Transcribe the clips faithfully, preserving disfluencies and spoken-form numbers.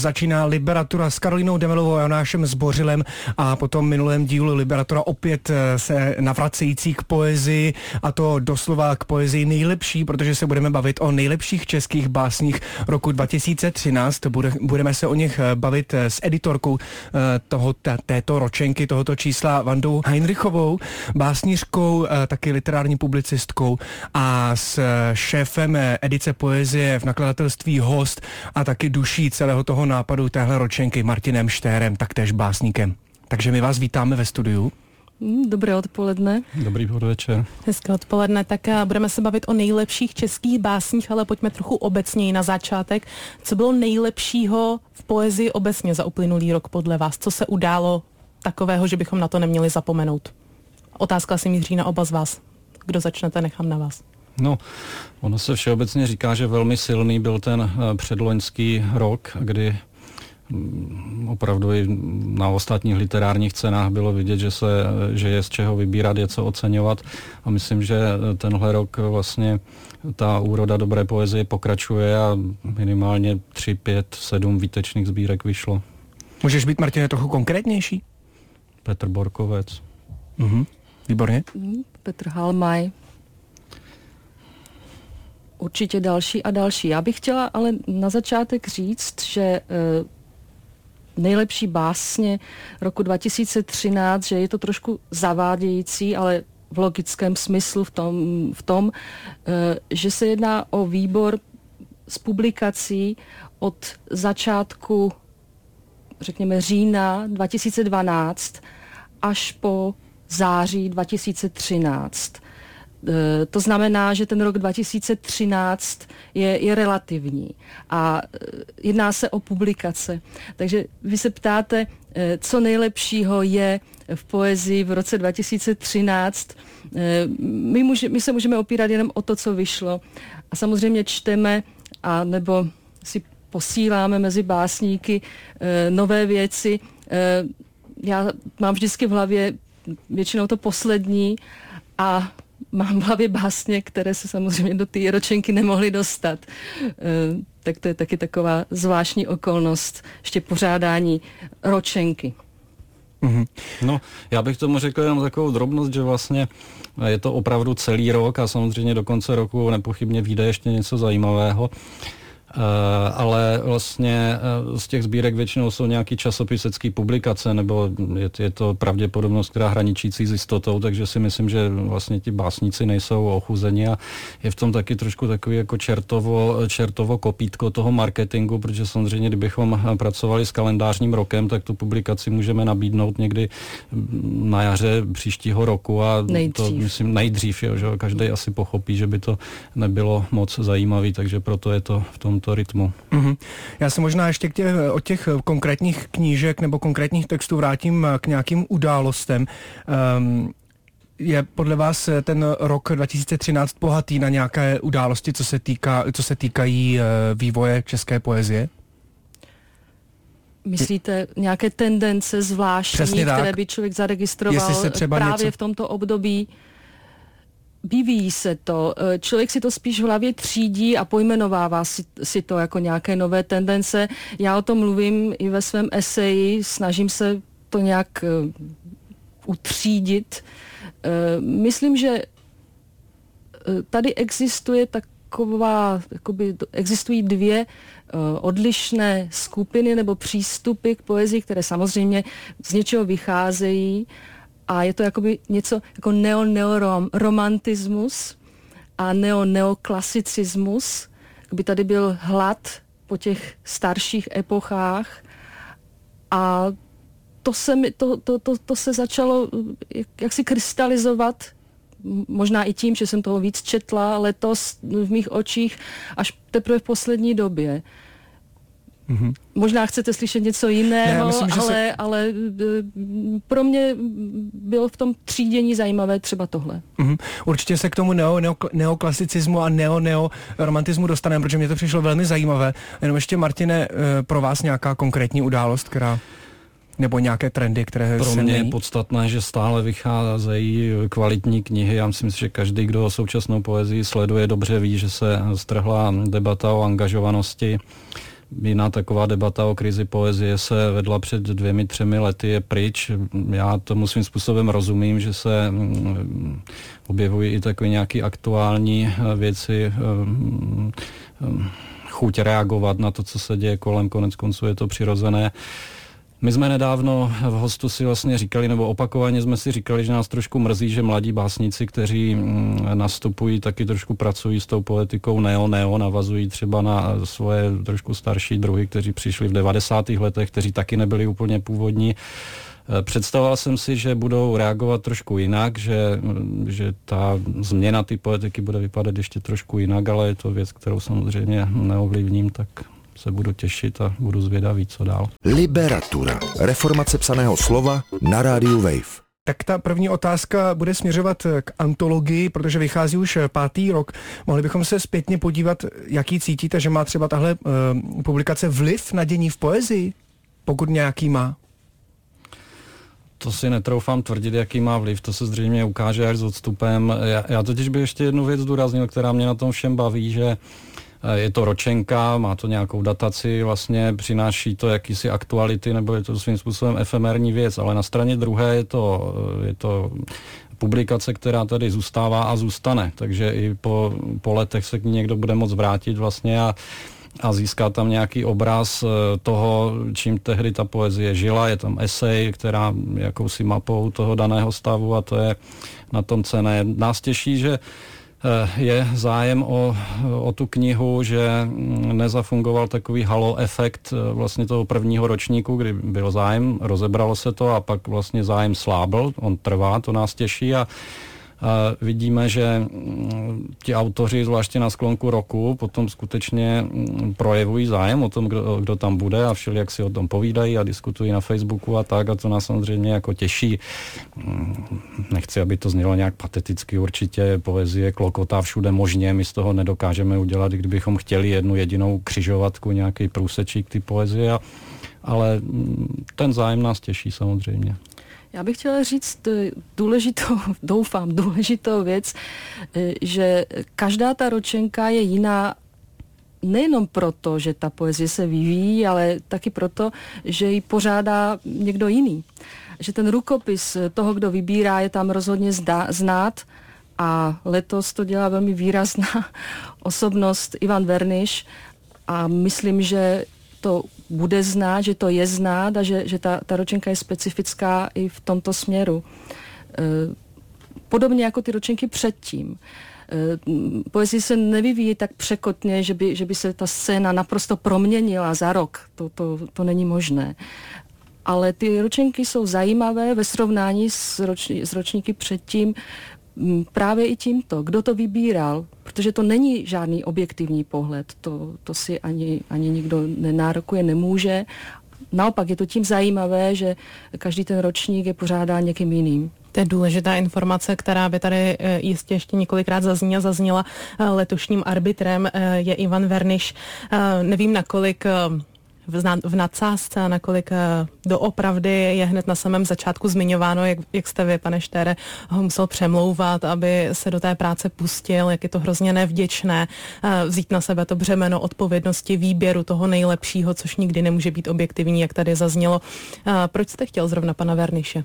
začíná Liberatura s Karolínou Demelovou a Jonášem Zbořilem a potom minulém dílu Liberatura opět se navracející k poezii, a to doslova k poezii nejlepší, protože se budeme bavit o nejlepších českých básních roku dva tisíce třináct. Bude, budeme se o nich bavit s editorkou toho, této ročenky, tohoto čísla Vandou Heinrichovou, básnířkou, taky literární publicistkou a s šéfem edice poezie v nakladatelství Host a taky duší celého toho nápadu téhle ročenky Martinem Štérem, taktéž básníkem. Takže my vás vítáme ve studiu. Dobré odpoledne. Dobrý podvečer. Hezké odpoledne. Tak budeme se bavit o nejlepších českých básních, ale pojďme trochu obecněji na začátek. Co bylo nejlepšího v poezii obecně za uplynulý rok podle vás? Co se událo takového, že bychom na to neměli zapomenout? Otázka si míří na oba z vás. Kdo začnete, nechám na vás. No, ono se všeobecně říká, že velmi silný byl ten předloňský rok, kdy opravdu i na ostatních literárních cenách bylo vidět, že, se, že je z čeho vybírat, je co oceňovat. A myslím, že tenhle rok vlastně ta úroda dobré poezie pokračuje a minimálně tři, pět, sedm výtečných sbírek vyšlo. Můžeš být, Martine, trochu konkrétnější? Petr Borkovec. Mhm. Výborně. Petr Halmaj. Určitě další a další. Já bych chtěla ale na začátek říct, že e, nejlepší básně roku dva tisíce třináct, že je to trošku zavádějící, ale v logickém smyslu v tom, v tom e, že se jedná o výbor z publikací od začátku, řekněme, října dva tisíce dvanáct až po září dva tisíce třináct. E, to znamená, že ten rok dva tisíce třináct je, je relativní a e, jedná se o publikace. Takže vy se ptáte, e, co nejlepšího je v poezii v roce dva tisíce třináct. E, my, může, my se můžeme opírat jenom o to, co vyšlo. A samozřejmě čteme a nebo si posíláme mezi básníky e, nové věci. E, já mám vždycky v hlavě většinou to poslední a mám v hlavě básně, které se samozřejmě do té ročenky nemohly dostat. E, tak to je taky taková zvláštní okolnost ještě pořádání ročenky. Mm-hmm. No, já bych tomu řekl jenom takovou drobnost, že vlastně je to opravdu celý rok a samozřejmě do konce roku nepochybně vyjde ještě něco zajímavého. Uh, ale vlastně uh, z těch sbírek většinou jsou nějaký časopisecký publikace, nebo je, je to pravděpodobnost, která hraničící s jistotou, takže si myslím, že vlastně ti básníci nejsou ochuzeni a je v tom taky trošku takový jako čertovo, čertovo kopítko toho marketingu, protože samozřejmě, kdybychom pracovali s kalendářním rokem, tak tu publikaci můžeme nabídnout někdy na jaře příštího roku a nejdřív. to myslím nejdřív, jo, že každý asi pochopí, že by to nebylo moc zajímavý, takže proto je to v tom to rytmu. Mm-hmm. Já se možná ještě k těch, od těch konkrétních knížek nebo konkrétních textů vrátím k nějakým událostem. Um, je podle vás ten rok dva tisíce třináct bohatý na nějaké události, co se, týká, co se týkají uh, vývoje české poezie? Myslíte nějaké tendence zvláštní, které by člověk zaregistroval právě něco v tomto období? Vyvíjí se to. Člověk si to spíš v hlavě třídí a pojmenovává si, si to jako nějaké nové tendence. Já o tom mluvím i ve svém eseji, snažím se to nějak uh, utřídit. Uh, myslím, že uh, tady existuje taková, jakoby, existují dvě uh, odlišné skupiny nebo přístupy k poezii, které samozřejmě z něčeho vycházejí. A je to jakoby něco jako neo-neoromantismus a neo-neoklasicismus. Kdyby tady byl hlad po těch starších epochách a to se, mi, to, to, to, to se začalo jak, jaksi krystalizovat, možná i tím, že jsem toho víc četla letos v mých očích, až teprve v poslední době. Mm-hmm. Možná chcete slyšet něco jiného, ne, myslím, ale, se... ale pro mě bylo v tom třídění zajímavé třeba tohle. Mm-hmm. Určitě se k tomu neo, neo, neoklasicismu a neo-neoromantismu dostaneme, protože mě to přišlo velmi zajímavé. Jenom ještě, Martine, pro vás nějaká konkrétní událost, která... nebo nějaké trendy, které pro se mě mění? Je podstatné, že stále vycházejí kvalitní knihy. Já myslím, že každý, kdo současnou poezii sleduje, dobře ví, že se strhla debata o angažovanosti jiná taková debata o krizi poezie se vedla před dvěmi, třemi lety, je pryč. Já tomu svým způsobem rozumím, že se mm, objevují i takové nějaké aktuální věci, mm, mm, chuť reagovat na to, co se děje kolem, konec konců je to přirozené. My jsme nedávno v Hostu si vlastně říkali, nebo opakovaně jsme si říkali, že nás trošku mrzí, že mladí básníci, kteří nastupují, taky trošku pracují s tou poetikou neo-neo, navazují třeba na svoje trošku starší druhy, kteří přišli v devadesátých letech, kteří taky nebyli úplně původní. Představoval jsem si, že budou reagovat trošku jinak, že, že ta změna té poetiky bude vypadat ještě trošku jinak, ale je to věc, kterou samozřejmě neovlivním, tak se budu těšit a budu zvědavý, co dál. Liberatura. Reformace psaného slova na rádiu Wave. Tak ta první otázka bude směřovat k antologii, protože vychází už pátý rok. Mohli bychom se zpětně podívat, jaký cítíte, že má třeba tahle uh, publikace vliv na dění v poezii, pokud nějaký má? To si netroufám tvrdit, jaký má vliv, to se zřejmě ukáže až s odstupem. Já, já totiž bych ještě jednu věc zdůraznil, která mě na tom všem baví, že je to ročenka, má to nějakou dataci, vlastně přináší to jakýsi aktuality, nebo je to svým způsobem efemérní věc, ale na straně druhé je to, je to publikace, která tady zůstává a zůstane, takže i po, po letech se k ní někdo bude moct vrátit vlastně a a získá tam nějaký obraz toho, čím tehdy ta poezie žila. Je tam esej, která jakousi mapou toho daného stavu a to je na tom cenné. Nás těší, že je zájem o, o tu knihu, že nezafungoval takový halo efekt vlastně toho prvního ročníku, kdy byl zájem, rozebralo se to a pak vlastně zájem slábl, on trvá, to nás těší a A vidíme, že ti autoři, zvláště na sklonku roku, potom skutečně projevují zájem o tom, kdo, kdo tam bude a všelijak si o tom povídají a diskutují na Facebooku a tak a to nás samozřejmě jako těší. Nechci, aby to znělo nějak pateticky, určitě poezie klokotá všude možně, my z toho nedokážeme udělat, kdybychom chtěli jednu jedinou křižovatku, nějaký průsečík ty poezie, ale ten zájem nás těší samozřejmě. Já bych chtěla říct důležitou, doufám, důležitou věc, že každá ta ročenka je jiná nejenom proto, že ta poezie se vyvíjí, ale taky proto, že ji pořádá někdo jiný. Že ten rukopis toho, kdo vybírá, je tam rozhodně zdá, znát a letos to dělá velmi výrazná osobnost Ivan Verniš a myslím, že to bude znát, že to je znát a že, že ta, ta ročenka je specifická i v tomto směru. E, podobně jako ty ročenky předtím. E, poezie se nevyvíjí tak překotně, že by, že by se ta scéna naprosto proměnila za rok. To, to, to není možné. Ale ty ročenky jsou zajímavé ve srovnání s, roční, s ročníky předtím právě i tímto, kdo to vybíral, protože to není žádný objektivní pohled, to, to si ani, ani nikdo nenárokuje, nemůže. Naopak je to tím zajímavé, že každý ten ročník je pořádán někým jiným. To je důležitá informace, která by tady jistě ještě několikrát zazněla. Zazněla letošním arbitrem je Ivan Verniš. Nevím, nakolik v nadsázce a nakolik doopravdy je hned na samém začátku zmiňováno, jak, jak jste vy, pane Štére, ho musel přemlouvat, aby se do té práce pustil, jak je to hrozně nevděčné, vzít na sebe to břemeno odpovědnosti výběru toho nejlepšího, což nikdy nemůže být objektivní, jak tady zaznělo. Proč jste chtěl zrovna pana Verniše?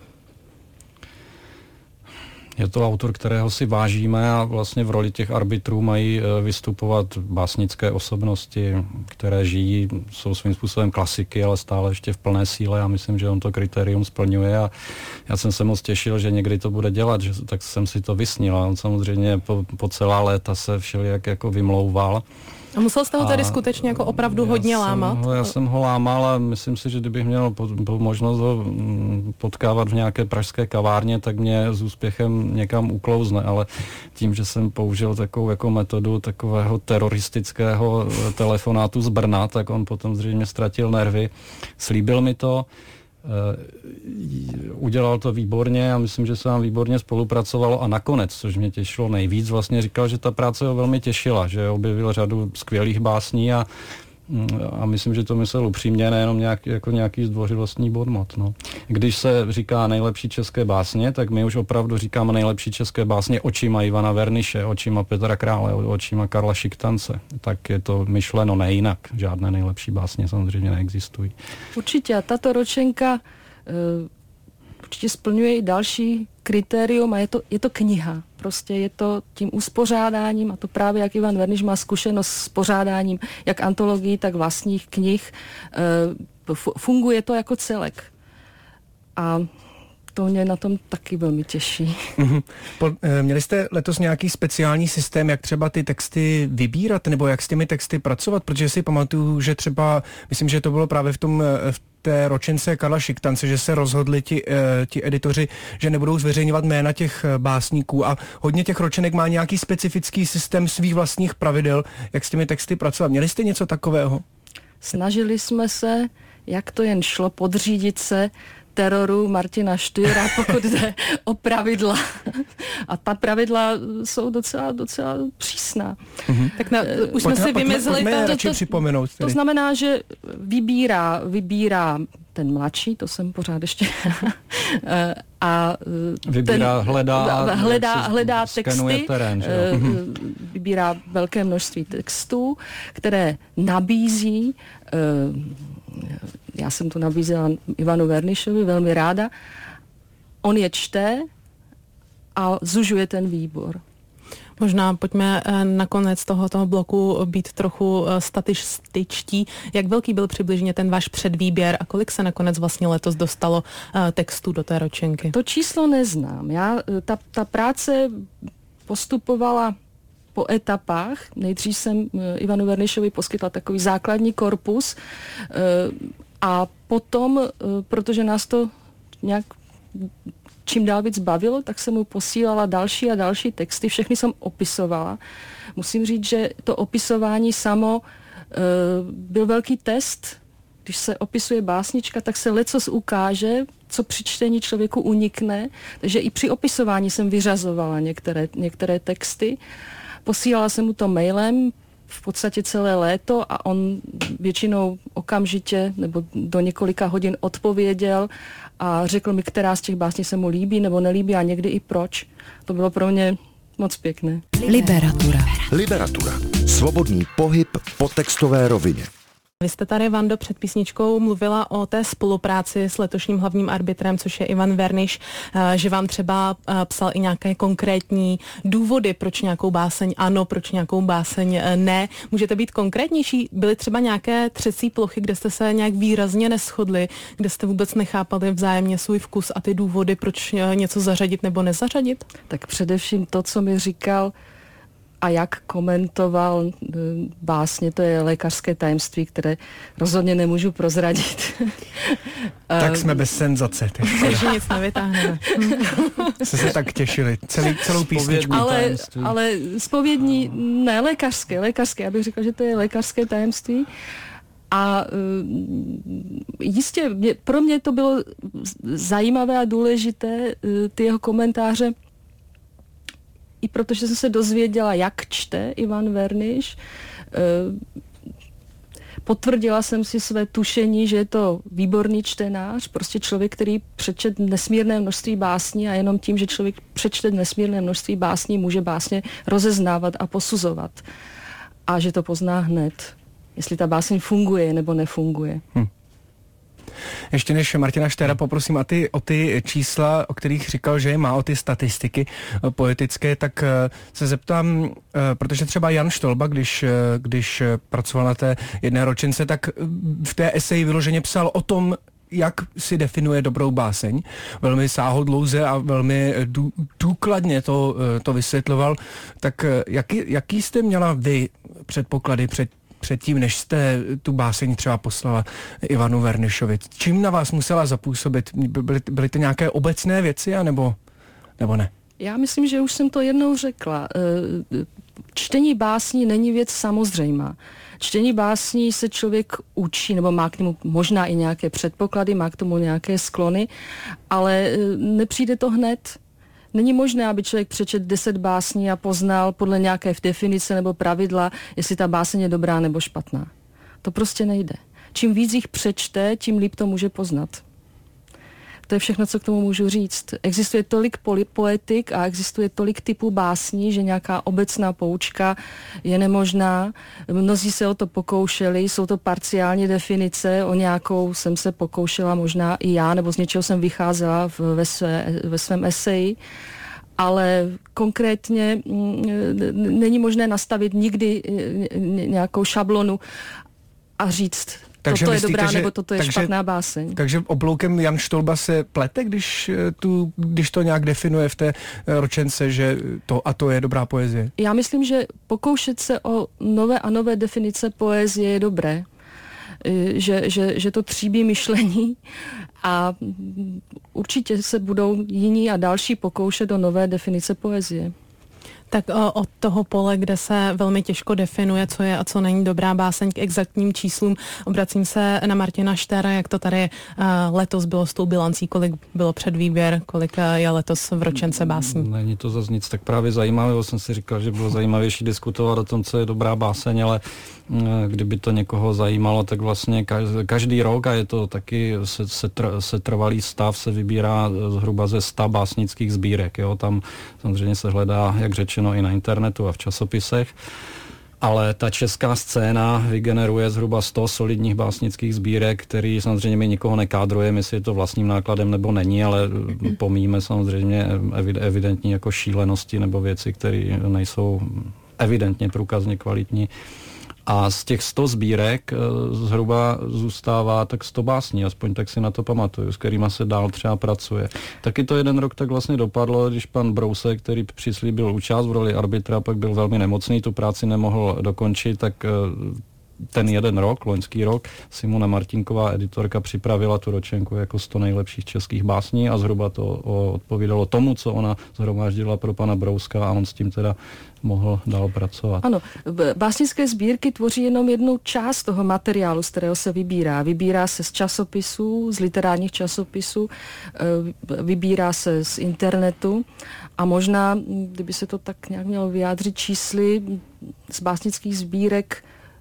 Je to autor, kterého si vážíme a vlastně v roli těch arbitrů mají vystupovat básnické osobnosti, které žijí, jsou svým způsobem klasiky, ale stále ještě v plné síle a myslím, že on to kritérium splňuje a já jsem se moc těšil, že někdy to bude dělat, že, tak jsem si to vysnil a on samozřejmě po, po celá léta se všelijak jako vymlouval. A musel jste ho tady skutečně jako opravdu hodně lámat? Ho, já jsem ho lámal a myslím si, že kdybych měl po, po možnost ho potkávat v nějaké pražské kavárně, tak mě s úspěchem někam uklouzne, ale tím, že jsem použil takovou jako metodu takového teroristického telefonátu z Brna, tak on potom zřejmě ztratil nervy. Slíbil mi to, udělal to výborně a myslím, že se nám výborně spolupracovalo a nakonec, což mě těšilo nejvíc, vlastně říkal, že ta práce ho velmi těšila, že objevil řadu skvělých básní a, a myslím, že to myslel upřímně, nejenom nějak, jako nějaký zdvořilostní bonmot. No. když se říká nejlepší české básně, tak my už opravdu říkáme nejlepší české básně očima Ivana Verniše, očima Petra Krále, očima Karla Šiktance. Tak je to myšleno nejinak. Žádné nejlepší básně samozřejmě neexistují. Určitě. A tato ročenka uh, určitě splňuje i další kritérium a je to, je to kniha. Prostě je to tím uspořádáním a to právě jak Ivan Verniš má zkušenost s pořádáním jak antologií, tak vlastních knih. Uh, funguje to jako celek. A to mě na tom taky velmi těší. Mm-hmm. Po, e, měli jste letos nějaký speciální systém, jak třeba ty texty vybírat, nebo jak s těmi texty pracovat? Protože si pamatuju, že třeba, myslím, že to bylo právě v tom v té ročence Karla Šiktance, že se rozhodli ti, e, ti editoři, že nebudou zveřejňovat jména těch básníků a hodně těch ročenek má nějaký specifický systém svých vlastních pravidel, jak s těmi texty pracovat. Měli jste něco takového? Snažili jsme se, jak to jen šlo, podřídit se teroru Martina Štýra, pokud jde o pravidla. A ta pravidla jsou docela, docela přísná. Mm-hmm. Tak na, už jsme si vymezli... To, to, připomenout, to znamená, že vybírá, vybírá ten mladší, to jsem pořád ještě... a vybírá, ten, hledá, hledá, hledá texty, terén, že vybírá velké množství textů, které nabízí, já jsem to nabízela Ivanu Vernišovi velmi ráda, on je čte a zužuje ten výbor. Možná pojďme na konec tohoto bloku být trochu statističtí. Jak velký byl přibližně ten váš předvýběr a kolik se nakonec vlastně letos dostalo textů do té ročenky? To číslo neznám. Já, ta, ta práce postupovala po etapách. Nejdřív jsem Ivanu Vernišovi poskytla takový základní korpus a potom, protože nás to nějak čím dál víc bavilo, tak jsem mu posílala další a další texty, všechny jsem opisovala. Musím říct, že to opisování samo e, byl velký test. Když se opisuje básnička, tak se lecos ukáže, co při čtení člověku unikne. Takže i při opisování jsem vyřazovala některé, některé texty. Posílala jsem mu to mailem, v podstatě celé léto a on většinou okamžitě nebo do několika hodin odpověděl a řekl mi, která z těch básní se mu líbí nebo nelíbí a někdy i proč. To bylo pro mě moc pěkné. Liberatura. Liberatura. Svobodný pohyb po textové rovině. Vy jste tady, Vando, před písničkou mluvila o té spolupráci s letošním hlavním arbitrem, což je Ivan Verniš, že vám třeba psal i nějaké konkrétní důvody, proč nějakou báseň ano, proč nějakou báseň ne. Můžete být konkrétnější? Byly třeba nějaké třecí plochy, kde jste se nějak výrazně neshodli, kde jste vůbec nechápali vzájemně svůj vkus a ty důvody, proč něco zařadit nebo nezařadit? Tak především to, co mi říkal a jak komentoval básně, to je lékařské tajemství, které rozhodně nemůžu prozradit. Tak jsme bez senzace. Takže nic nevytáhneme. Jste se tak těšili, celý, celou písničku. Ale, ale zpovědní, ne, lékařské, lékařské, já bych řekla, že to je lékařské tajemství. A jistě, mě, pro mě to bylo zajímavé a důležité, ty jeho komentáře, i protože jsem se dozvěděla, jak čte Ivan Verniš. Potvrdila jsem si své tušení, že je to výborný čtenář, prostě člověk, který přečet nesmírné množství básní a jenom tím, že člověk přečte nesmírné množství básní, může básně rozeznávat a posuzovat. A že to pozná hned, jestli ta báseň funguje nebo nefunguje. Hm. Ještě než Martina Štéra poprosím o ty, o ty čísla, o kterých říkal, že je má, o ty statistiky poetické, tak se zeptám, protože třeba Jan Štolba, když, když pracoval na té jedné ročence, tak v té eseji vyloženě psal o tom, jak si definuje dobrou báseň. Velmi sáhodlouze a velmi dů, důkladně to, to vysvětloval. Tak jaký, jaký jste měla vy předpoklady před předtím, než jste tu báseň třeba poslala Ivanu Vernišovi? Čím na vás musela zapůsobit? Byly, byly to nějaké obecné věci, anebo, nebo ne? Já myslím, že už jsem to jednou řekla. Čtení básní není věc samozřejmá. Čtení básní se člověk učí, nebo má k němu možná i nějaké předpoklady, má k tomu nějaké sklony, ale nepřijde to hned. Není možné, aby člověk přečet deset básní a poznal podle nějaké definice nebo pravidla, jestli ta báseň je dobrá nebo špatná. To prostě nejde. Čím víc jich přečte, tím líp to může poznat. To je všechno, co k tomu můžu říct. Existuje tolik poetik a existuje tolik typů básní, že nějaká obecná poučka je nemožná. Mnozí se o to pokoušeli, jsou to parciální definice, o nějakou jsem se pokoušela možná i já, nebo z něčeho jsem vycházela v, ve, své, ve svém eseji. Ale konkrétně není možné nastavit nikdy nějakou šablonu a říct, takže toto myslíte, je dobrá, že, nebo toto je takže, špatná báseň. Takže obloukem Jan Štolba se plete, když, tu, když to nějak definuje v té ročence, že to a to je dobrá poezie? Já myslím, že pokoušet se o nové a nové definice poezie je dobré. Že, že, že to tříbí myšlení a určitě se budou jiní a další pokoušet o nové definice poezie. Tak od toho pole, kde se velmi těžko definuje, co je a co není dobrá báseň, k exaktním číslům, obracím se na Martina Štera, jak to tady letos bylo s tou bilancí, kolik bylo předvýběr, kolik je letos v ročence básní. Není to zase nic tak právě zajímavého, jsem si říkal, že bylo zajímavější diskutovat o tom, co je dobrá báseň, ale kdyby to někoho zajímalo, tak vlastně každý rok, a je to taky setrvalý stav, se vybírá zhruba ze sta básnických sbírek. Jo? Tam samozřejmě se hledá, jak řečeno, i na internetu a v časopisech. Ale ta česká scéna vygeneruje zhruba sto solidních básnických sbírek, který samozřejmě my nikoho nekádrujeme, jestli je to vlastním nákladem nebo není, ale pomíjíme samozřejmě evidentní jako šílenosti nebo věci, které nejsou evidentně průkazně kvalitní. A z těch sto sbírek zhruba zůstává tak sto básní, aspoň tak si na to pamatuju, s kterýma se dál třeba pracuje. Taky to jeden rok tak vlastně dopadlo, když pan Brousek, který přislíbil účast v roli arbitra, pak byl velmi nemocný, tu práci nemohl dokončit, tak ten jeden rok, loňský rok, Simona Martinková, editorka, připravila tu ročenku jako sto nejlepších českých básní a zhruba to odpovídalo tomu, co ona zhromáždila pro pana Brouska a on s tím teda mohl dál pracovat. Ano, básnické sbírky tvoří jenom jednu část toho materiálu, z kterého se vybírá. Vybírá se z časopisů, z literárních časopisů, vybírá se z internetu a možná, kdyby se to tak nějak mělo vyjádřit čísly, z básnických sbírek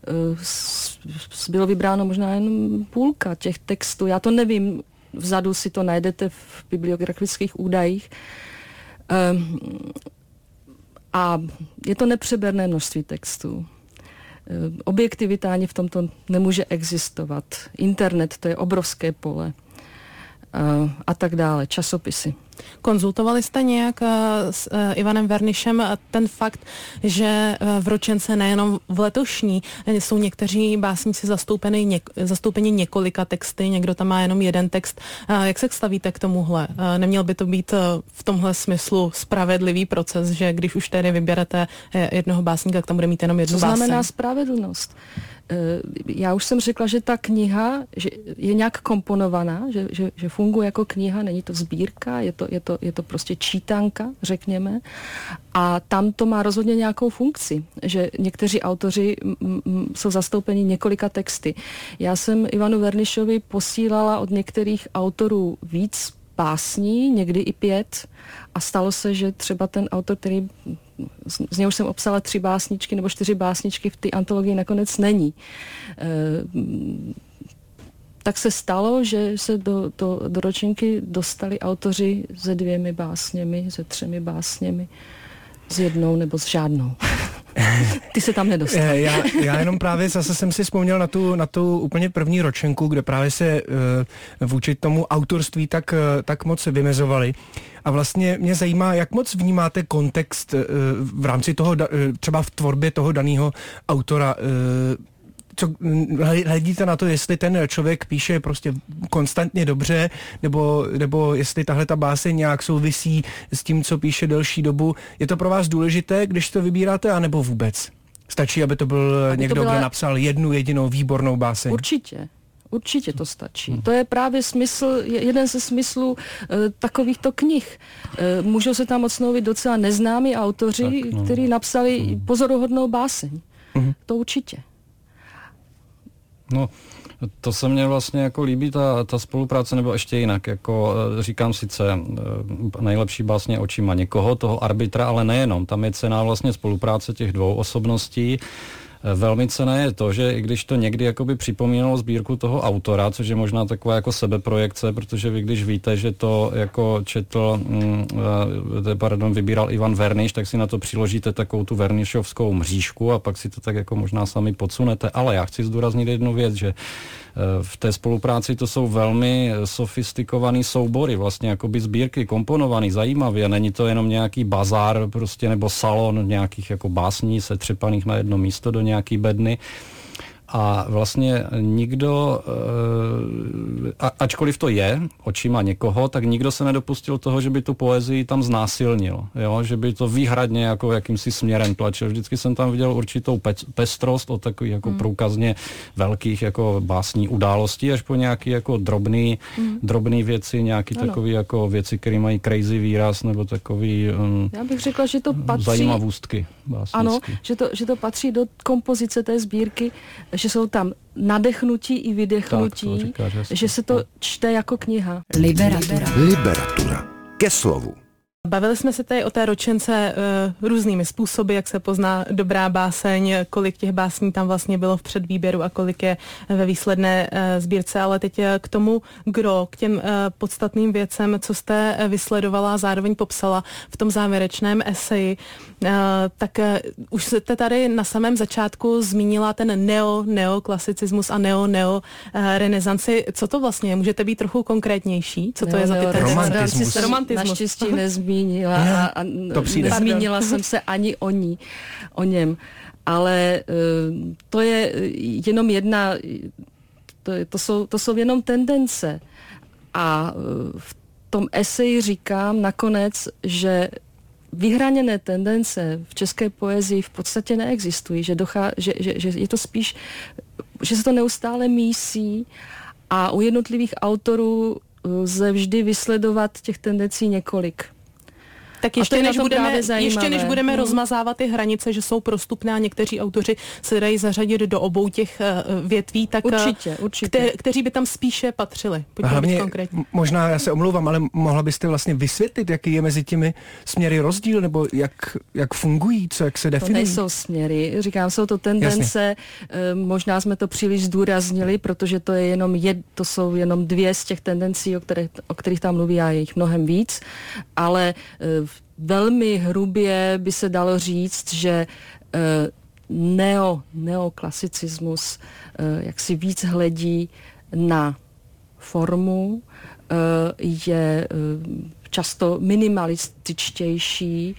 bylo vybráno možná jen půlka těch textů. Já to nevím, vzadu si to najdete v bibliografických údajích. A je to nepřeberné množství textů. Objektivita ani v tomto nemůže existovat. Internet, to je obrovské pole. A tak dále, časopisy. Konzultovali jste nějak s Ivanem Vernišem ten fakt, že v ročence nejenom v letošní jsou někteří básníci zastoupeni, něk- zastoupeni několika texty, někdo tam má jenom jeden text. Jak se stavíte k tomuhle? Neměl by to být v tomhle smyslu spravedlivý proces, že když už tedy vyberete jednoho básníka, tak tam bude mít jenom jednu báseň? Co znamená spravedlnost? Já už jsem řekla, že ta kniha že je nějak komponovaná, že, že, že funguje jako kniha, není to sbírka, je to, je to, je to prostě čítanka, řekněme. A tam to má rozhodně nějakou funkci, že někteří autoři m, m, jsou zastoupeni několika texty. Já jsem Ivanu Vernišovi posílala od některých autorů víc básní, někdy i pět, a stalo se, že třeba ten autor, který z něj už jsem obsala tři básničky nebo čtyři básničky, v té antologii nakonec není. E, tak se stalo, že se do, do, do ročenky dostali autoři se dvěmi básněmi, se třemi básněmi, s jednou nebo s žádnou. Ty se tam nedostal. Já, já jenom právě zase jsem si vzpomněl na tu, na tu úplně první ročenku, kde právě se uh, vůči tomu autorství tak, uh, tak moc vymezovali. A vlastně mě zajímá, jak moc vnímáte kontext uh, v rámci toho, uh, třeba v tvorbě toho daného autora. Uh, co, hledíte na to, jestli ten člověk píše prostě konstantně dobře, nebo, nebo jestli tahle ta báseň nějak souvisí s tím, co píše delší dobu. Je to pro vás důležité, když to vybíráte, anebo vůbec? Stačí, aby to byl aby někdo, to byla... kdo napsal jednu jedinou výbornou báseň? Určitě. Určitě to stačí. Hmm. To je právě smysl, jeden ze smyslů uh, takovýchto knih. Uh, můžou se tam odsnouvit docela neznámí autoři, tak, no. kteří napsali hmm. pozoruhodnou báseň. Hmm. To určitě. No, to se mně vlastně jako líbí, ta, ta spolupráce, nebo ještě jinak, jako říkám sice nejlepší básně očima někoho, toho arbitra, ale nejenom, tam je cená vlastně spolupráce těch dvou osobností. velmi cenné je to, že i když to někdy jakoby připomínalo sbírku toho autora, což je možná taková jako sebeprojekce, protože vy když víte, že to jako četl, mm, pardon, vybíral Ivan Verniš, tak si na to přiložíte takovou tu vernišovskou mřížku a pak si to tak jako možná sami podsunete. Ale já chci zdůraznit jednu věc, že v té spolupráci to jsou velmi sofistikovaný soubory, vlastně jakoby sbírky, komponovaný, zajímavě. Není to jenom nějaký bazár prostě nebo salon nějakých jako básní setřepaných na jedno místo do nějaký bedny. A vlastně nikdo, a, ačkoliv to je očima někoho, tak nikdo se nedopustil toho, že by tu poezii tam znásilnil, jo? Že by to výhradně jako jakýmsi směrem tlačil. Vždycky jsem tam viděl určitou pe- pestrost od takových jako mm. průkazně velkých jako básní událostí až po nějaký jako drobný, mm. drobný věci, nějaký ano. takový jako věci, které mají crazy výraz nebo takový um, Já bych řekla, že to patří zajímavůstky básnický. Ano, že to, že to patří do kompozice té sbírky, že jsou tam nadechnutí i vydechnutí, tak, říkáš, že se to čte jako kniha. Liberatura. Liberatura. Ke slovu. Bavili jsme se tady o té ročence uh, různými způsoby, jak se pozná dobrá báseň, kolik těch básní tam vlastně bylo v předvýběru a kolik je ve výsledné uh, sbírce, ale teď k tomu gro, k těm uh, podstatným věcem, co jste uh, vysledovala a zároveň popsala v tom závěrečném eseji, uh, tak uh, už jste tady na samém začátku zmínila ten neo-neoklasicismus a neo-neo-renesanci. Co to vlastně je? Můžete být trochu konkrétnější? Co to je za ty tendence? Romantismus. Romantismus. Naštěstí nezmínila a, a nezmínila jsem se ani o ní, o něm. Ale uh, to je jenom jedna, to, to, jsou, to jsou jenom tendence. A uh, v tom eseji říkám nakonec, že vyhraněné tendence v české poezii v podstatě neexistují, že, dochá, že, že, že je to spíš, že se to neustále mísí a u jednotlivých autorů lze vždy vysledovat těch tendencí několik. Tak ještě než, budeme, ještě než budeme hmm. rozmazávat ty hranice, že jsou prostupné a někteří autoři se dají zařadit do obou těch uh, větví, tak určitě, určitě. Kte, kteří by tam spíše patřili. Pojďme hlavně, konkrétně. Možná já se omlouvám, ale mohla byste vlastně vysvětlit, jaký je mezi těmi směry rozdíl, nebo jak, jak fungují, co, jak se definují? To nejsou směry, říkám, jsou to tendence, Jasně. možná jsme to příliš zdůraznili, protože to je jenom jed, to jsou jenom dvě z těch tendencí, o kterých, o kterých tam mluví, a je jich mnohem víc, ale velmi hrubě by se dalo říct, že neo, neoklasicismus jak si víc hledí na formu, je často minimalističtější,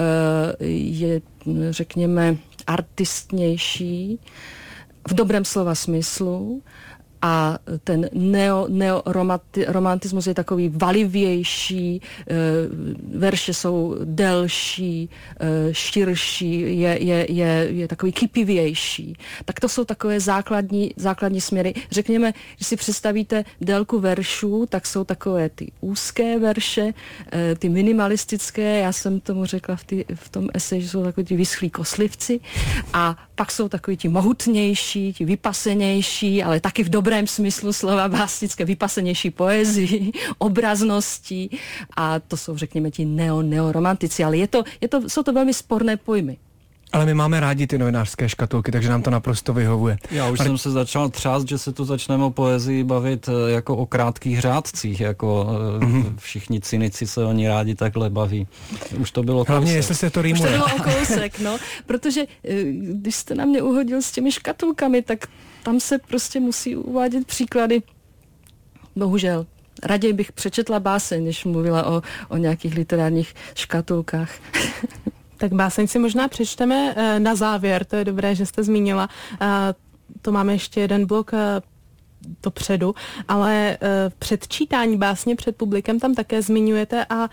je, řekněme, artistnější v dobrém slova smyslu. A ten neo, neoromantismus je takový valivější, e, verše jsou delší, e, širší, je, je, je, je takový kypivější. Tak to jsou takové základní, základní směry. Řekněme, když si představíte délku veršů, tak jsou takové ty úzké verše, e, ty minimalistické, já jsem tomu řekla v, ty, v tom eseji, že jsou takový ty vyschlí koslivci, a pak jsou takový ti mohutnější, ti vypasenější, ale taky v dobrém smyslu slova básnické, vypasenější poezii, obraznosti, a to jsou, řekněme, ti neo-neoromantici, ale je to, je to, jsou to velmi sporné pojmy. Ale my máme rádi ty novinářské škatulky, takže nám to naprosto vyhovuje. Já už Ale... jsem se začal třást, že se tu začneme o poezii bavit jako o krátkých řádcích, jako mm-hmm. všichni cynici se oni rádi takhle baví. Už to bylo Hlavně, kousek. jestli se to rýmuje. Už to bylo o kousek, no, protože když jste na mě uhodil s těmi škatulkami, tak tam se prostě musí uvádět příklady. Bohužel. Raději bych přečetla báseň, než mluvila o, o nějakých literárních škatulkách. Tak báseň si možná přečteme na závěr, to je dobré, že jste zmínila. To máme ještě jeden blok dopředu, ale před čítání básně před publikem tam také zmiňujete a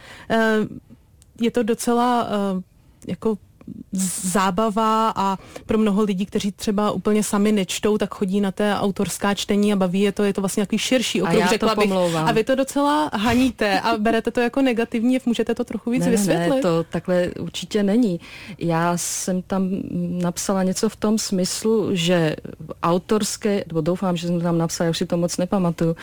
je to docela jako zábava a pro mnoho lidí, kteří třeba úplně sami nečtou, tak chodí na té autorská čtení a baví je to, je to vlastně nějaký širší okruh, řekla bych. A vy to docela haníte a berete to jako negativní, můžete to trochu víc ne, vysvětlit? Ne, to takhle určitě není. Já jsem tam napsala něco v tom smyslu, že autorské, nebo doufám, že jsem tam napsala, já už si to moc nepamatuju,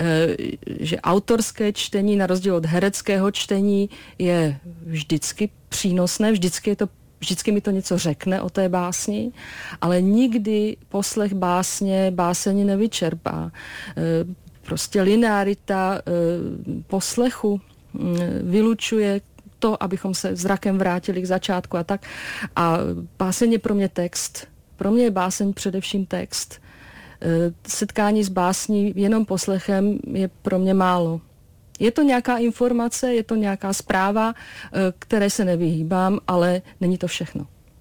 že autorské čtení na rozdíl od hereckého čtení je vždycky přínosné, vždycky je to vždycky mi to něco řekne o té básni, ale nikdy poslech básně báseň nevyčerpá. Prostě linearita poslechu vylučuje to, abychom se zrakem vrátili k začátku a tak. A báseň je pro mě text. Pro mě je báseň především text. Setkání s básní jenom poslechem je pro mě málo. Je to nějaká informace, je to nějaká zpráva, které se nevyhýbám, ale není to všechno.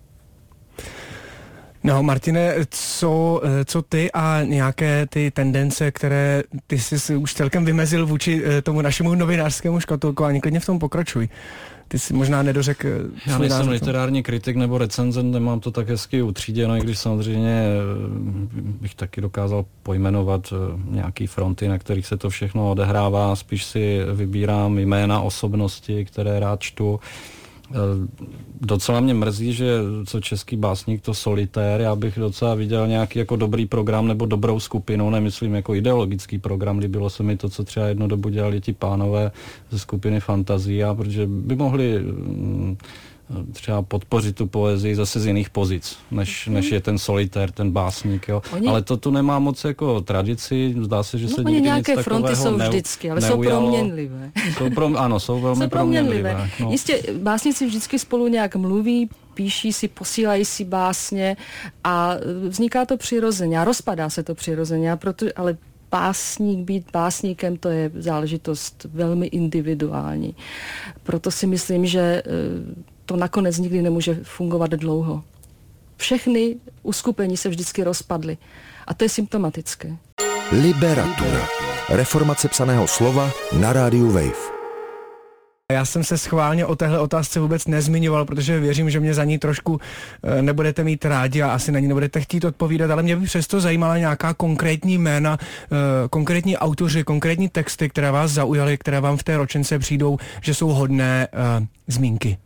No, Martine, co, co ty a nějaké ty tendence, které ty jsi už celkem vymezil vůči tomu našemu novinářskému škatulku, a klidně v tom pokračuj. Ty si možná nedořekl. Já nejsem literární kritik nebo recenzent, nemám to tak hezky utříděno, i když samozřejmě bych taky dokázal pojmenovat nějaký fronty, na kterých se to všechno odehrává. Spíš si vybírám jména osobnosti, které rád čtu. Docela mě mrzí, že co český básník, to solitér, já bych docela viděl nějaký jako dobrý program nebo dobrou skupinu, nemyslím jako ideologický program, líbilo se mi to, co třeba jednu dobu dělali ti pánové ze skupiny Fantazia, protože by mohli třeba podpořit tu poezii zase z jiných pozic, než, než je ten solitér, ten básník, jo. Oni... Ale to tu nemá moc jako tradici, zdá se, že se no, nikdy nic takového fronty jsou neu, vždycky, ale neujalo. jsou proměnlivé. Jsou pro, ano, jsou velmi jsou proměnlivé. proměnlivé. No. Jistě, básníci vždycky spolu nějak mluví, píší si, posílají si básně a vzniká to přirozeně a rozpadá se to přirozeně, proto, ale básník, být básníkem, to je záležitost velmi individuální. Proto si myslím, že to nakonec nikdy nemůže fungovat dlouho. Všechny uskupení se vždycky rozpadly. A to je symptomatické. Liberatura. Reformace psaného slova na rádiu Wave. Já jsem se schválně o téhle otázce vůbec nezmiňoval, protože věřím, že mě za ní trošku nebudete mít rádi a asi na ní nebudete chtít odpovídat, ale mě by přesto zajímala nějaká konkrétní jména, konkrétní autoři, konkrétní texty, které vás zaujaly, které vám v té ročence přijdou, že jsou hodné uh, zmínky.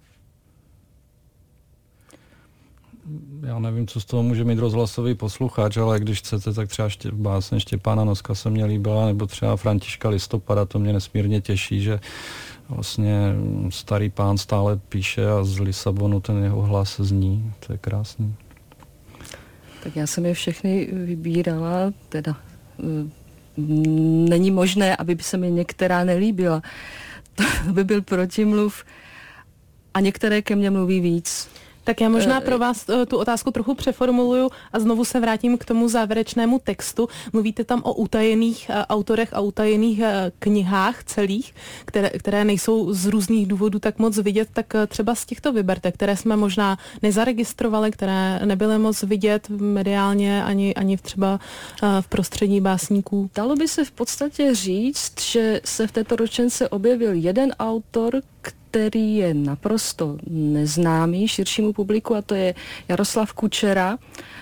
Já nevím, co z toho může mít rozhlasový posluchač, ale když chcete, tak třeba ště, básně Štěpána Noska se mě líbila, nebo třeba Františka Listopada, to mě nesmírně těší, že vlastně starý pán stále píše a z Lisabonu ten jeho hlas zní, to je krásný. Tak já jsem je všechny vybírala, teda není možné, aby se mi některá nelíbila. To by byl protimluv a některé ke mně mluví víc. Tak já možná pro vás tu otázku trochu přeformuluju a znovu se vrátím k tomu závěrečnému textu. Mluvíte tam o utajených autorech a utajených knihách celých, které, které nejsou z různých důvodů tak moc vidět, tak třeba z těchto vyberte, které jsme možná nezaregistrovali, které nebyly moc vidět mediálně ani, ani třeba v prostředí básníků. Dalo by se v podstatě říct, že se v této ročence objevil jeden autor, který je naprosto neznámý širšímu publiku, a to je Jaroslav Kučera.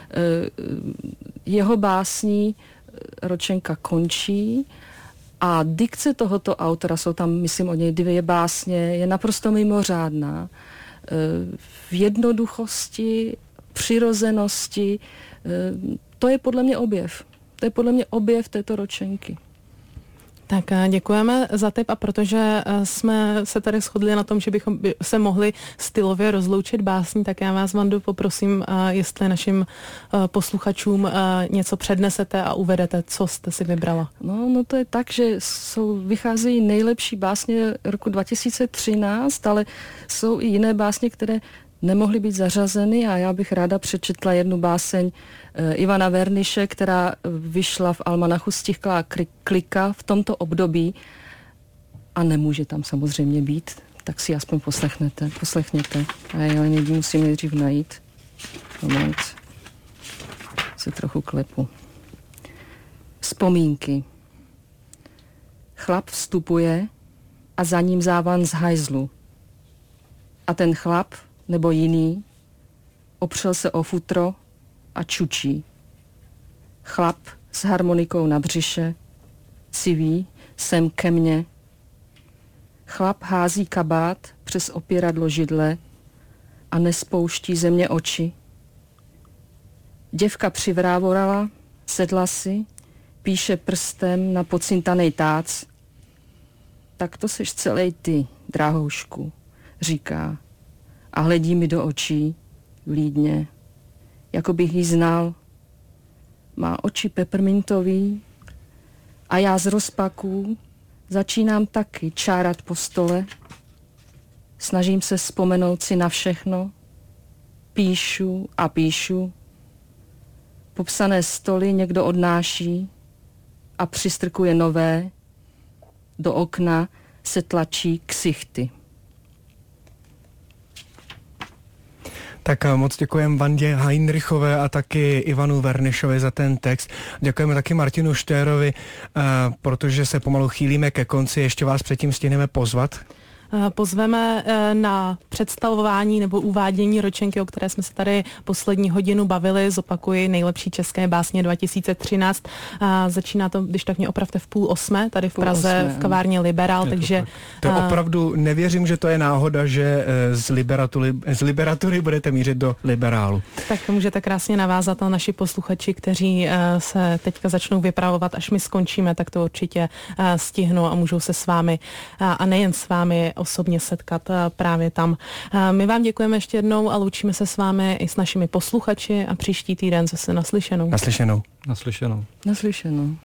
Jeho básní ročenka končí a dikce tohoto autora, jsou tam, myslím, od něj dvě básně, je naprosto mimořádná. V jednoduchosti, přirozenosti, to je podle mě objev. To je podle mě objev této ročenky. Tak děkujeme za tip, a protože jsme se tady shodli na tom, že bychom se mohli stylově rozloučit básní, tak já vás, Vando, poprosím, jestli našim posluchačům něco přednesete a uvedete, co jste si vybrala. No, no to je tak, že jsou, vycházejí nejlepší básně roku dva tisíce třináct, ale jsou i jiné básně, které nemohly být zařazeny, a já bych ráda přečetla jednu báseň Ivana Verniše, která vyšla v almanachu Stichklá klika v tomto období a nemůže tam samozřejmě být, tak si aspoň poslechnete, poslechněte. A já někdy musím nejdřív najít. Moment. Se trochu klepu. Vzpomínky. Chlap vstupuje a za ním závan z hajzlu. A ten chlap, nebo jiný, opřel se o futro a čučí. Chlap s harmonikou na břiše civí sem ke mně. Chlap hází kabát přes opěradlo židle a nespouští ze mě oči. Děvka přivrávorala, sedla si, píše prstem na pocintanej tác. Tak to seš celej ty, drahoušku, říká. a hledí mi do očí vlídně, jako bych ji znal. Má oči peppermintový a já z rozpaků začínám taky čárat po stole. Snažím se vzpomenout si na všechno. Píšu a píšu. Popsané stoly někdo odnáší a přistrkuje nové. Do okna se tlačí ksichty. Tak moc děkujeme Vandě Heinrichové a taky Ivanu Vernišovi za ten text. Děkujeme taky Martinu Štérovi, protože se pomalu chýlíme ke konci. Ještě vás předtím stihneme pozvat. Pozveme na představování nebo uvádění ročenky, o které jsme se tady poslední hodinu bavili. Zopakuji nejlepší české básně dva tisíce třináct. Začíná to, když tak mě opravte, v půl osmé, tady v Praze, osmé, v kavárně Liberál, je takže... To, tak. to opravdu nevěřím, že to je náhoda, že z Liberatury, z Liberatury budete mířit do Liberálu. Tak můžete krásně navázat na naši posluchači, kteří se teďka začnou vypravovat, až my skončíme, tak to určitě stihnou a můžou se s vámi, a nejen s vámi, osobně setkat právě tam. My vám děkujeme ještě jednou a loučíme se s vámi i s našimi posluchači a příští týden zase naslyšenou. Naslyšenou. Naslyšenou. Naslyšenou.